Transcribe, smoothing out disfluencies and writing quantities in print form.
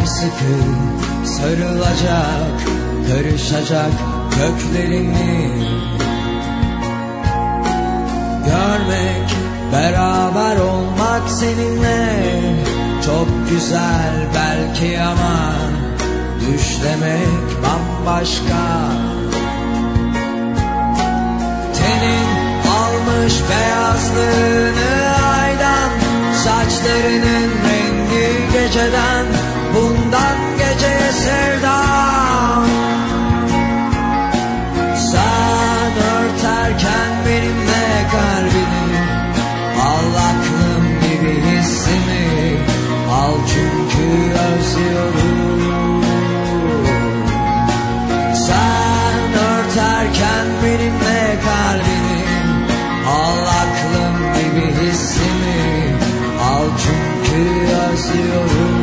sımsıkı sarılacak, karışacak köklerimi. Görmek, beraber olmak seninle çok güzel belki ama düşlemek bambaşka. Tenin almış beyazlığını aydan, saçlarının rengi geceden, bundan geceye sevdam. Sen örterken benimle kalbini, al aklım gibi hissimi, al çünkü özlüyorum. Sen örterken benimle kalbini, al aklım gibi hissimi, al çünkü özlüyorum.